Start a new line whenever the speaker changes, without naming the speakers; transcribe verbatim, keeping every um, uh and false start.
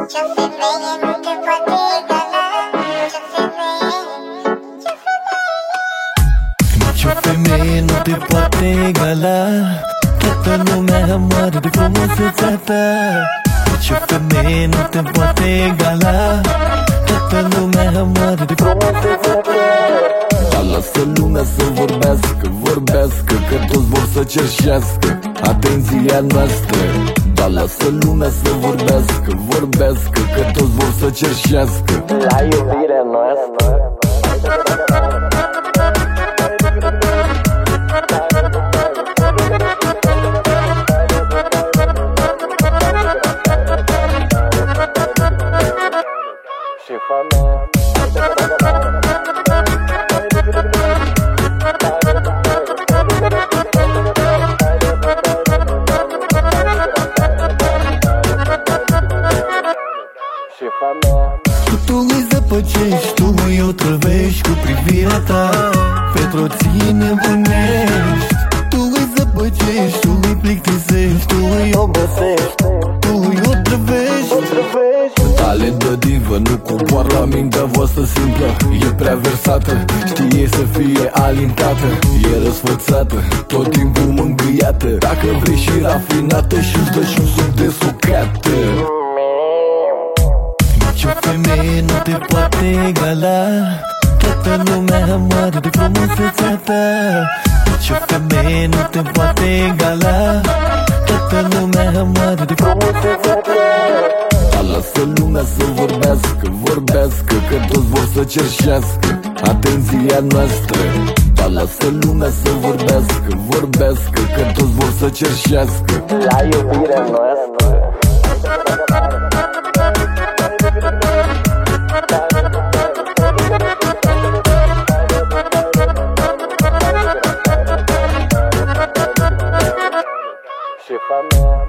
Nici o femeie nu te poate egala. Toată lumea moare de frumusețea ta. Nici o femeie nu te poate egala. Toată lumea moare de frumusețea ta. Dar lasă lumea să vorbească, vorbească, că toți vor să cerșească atenția noastră. Dar lasă lumea să vorbească, vorbească, că toți vor să cerșească
la iubirea noastră. Și fama și fama.
Tu îi zăpăcești, tu îi otrăvești cu privirea ta. Pentru tine bunești. Tu îi zăpăcești, tu îi plictisești, tu îi obosești, tu îi otrăvești. Tale de divă nu coboară la mintea voastră simplă. E prea versată, știe să fie alintată. E răsfățată, tot timpul mângâiată. Dacă vrei și rafinată, și-ți dă și un suc de sucată. Nici o femeie nu te poate egala. Toată lumea moare de frumusețea ta. Nici o femeie nu te poate egala. Toată lumea moare de frumusețea ta. Dar lasă lumea să vorbească, vorbească, că toți vor să cerșească atenția noastră. Dar lasă lumea să vorbească, vorbească, că toți vor să cerșească
la iubirea noastră. Și fama